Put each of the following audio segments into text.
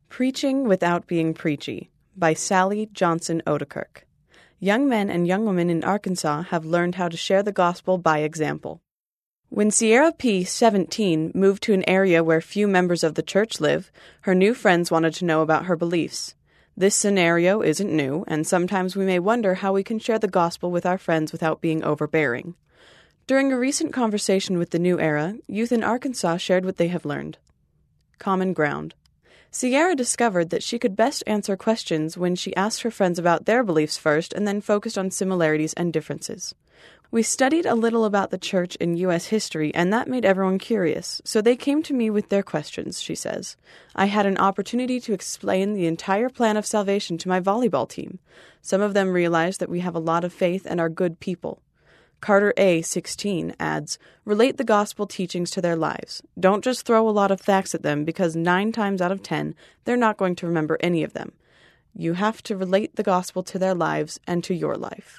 Preaching Without Being Preachy by Sally Johnson Odekirk. Young men and young women in Arkansas have learned how to share the gospel by example. When Sierra P., 17, moved to an area where few members of the church live, her new friends wanted to know about her beliefs. This scenario isn't new, and sometimes we may wonder how we can share the gospel with our friends without being overbearing. During a recent conversation with the New Era, youth in Arkansas shared what they have learned. Common ground. Sierra discovered that she could best answer questions when she asked her friends about their beliefs first and then focused on similarities and differences. We studied a little about the church in U.S. history, and that made everyone curious, so they came to me with their questions, she says. I had an opportunity to explain the entire plan of salvation to my volleyball team. Some of them realized that we have a lot of faith and are good people. Carter A., 16, adds, relate the gospel teachings to their lives. Don't just throw a lot of facts at them because 9 times out of 10, they're not going to remember any of them. You have to relate the gospel to their lives and to your life.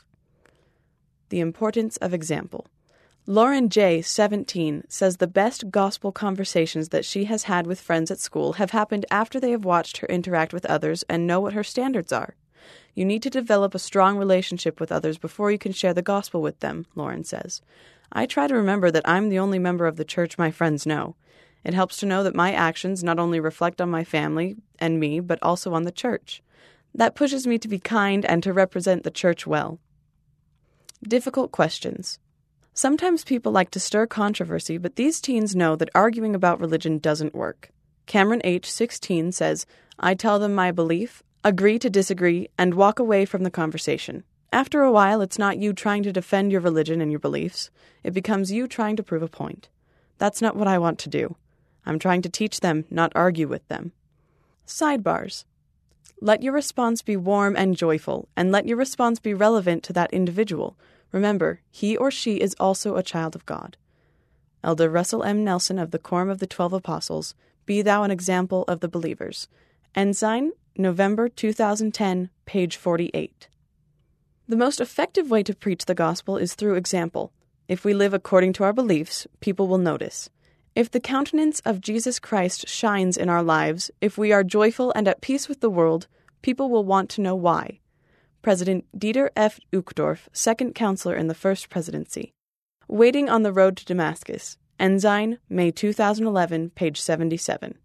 The importance of example. Lauren J., 17, says the best gospel conversations that she has had with friends at school have happened after they have watched her interact with others and know what her standards are. You need to develop a strong relationship with others before you can share the gospel with them, Lauren says. I try to remember that I'm the only member of the church my friends know. It helps to know that my actions not only reflect on my family and me, but also on the church. That pushes me to be kind and to represent the church well. Difficult questions. Sometimes people like to stir controversy, but these teens know that arguing about religion doesn't work. Cameron H., 16, says, I tell them my belief, agree to disagree, and walk away from the conversation. After a while, it's not you trying to defend your religion and your beliefs. It becomes you trying to prove a point. That's not what I want to do. I'm trying to teach them, not argue with them. Sidebars. Let your response be warm and joyful, and let your response be relevant to that individual. Remember, he or she is also a child of God. Elder Russell M. Nelson of the Quorum of the 12 Apostles, Be Thou an Example of the Believers. Ensign, November 2010, page 48. The most effective way to preach the gospel is through example. If we live according to our beliefs, people will notice. If the countenance of Jesus Christ shines in our lives, if we are joyful and at peace with the world, people will want to know why. President Dieter F. Uchtdorf, second counselor in the First Presidency. Waiting on the Road to Damascus. Ensign, May 2011, page 77.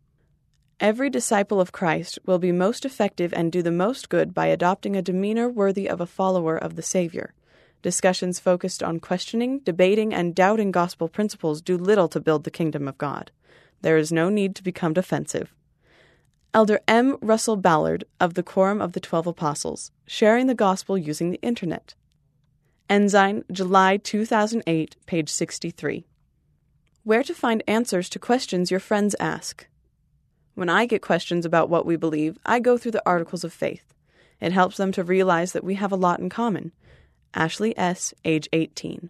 Every disciple of Christ will be most effective and do the most good by adopting a demeanor worthy of a follower of the Savior. Discussions focused on questioning, debating, and doubting gospel principles do little to build the kingdom of God. There is no need to become defensive. Elder M. Russell Ballard of the Quorum of the 12 Apostles, Sharing the Gospel Using the Internet. Ensign, July 2008, page 63. Where to find answers to questions your friends ask. When I get questions about what we believe, I go through the Articles of Faith. It helps them to realize that we have a lot in common. Ashley S., age 18.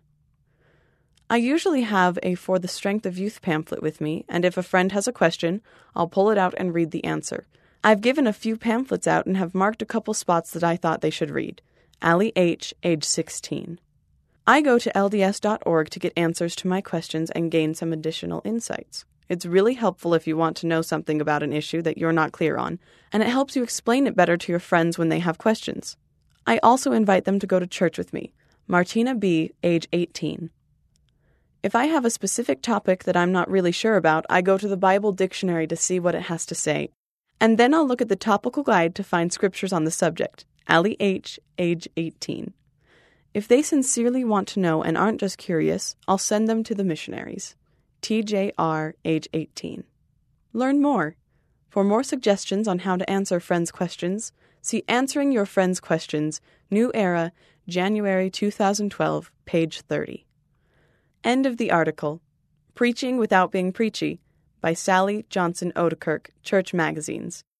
I usually have a For the Strength of Youth pamphlet with me, and if a friend has a question, I'll pull it out and read the answer. I've given a few pamphlets out and have marked a couple spots that I thought they should read. Allie H., age 16. I go to LDS.org to get answers to my questions and gain some additional insights. It's really helpful if you want to know something about an issue that you're not clear on, and it helps you explain it better to your friends when they have questions. I also invite them to go to church with me. Martina B., age 18. If I have a specific topic that I'm not really sure about, I go to the Bible dictionary to see what it has to say, and then I'll look at the topical guide to find scriptures on the subject. Allie H., age 18. If they sincerely want to know and aren't just curious, I'll send them to the missionaries. TJR, age 18. Learn more. For more suggestions on how to answer friends' questions, see Answering Your Friends' Questions, New Era, January 2012, page 30. End of the article. Preaching Without Being Preachy by Sally Johnson Odekirk, Church Magazines.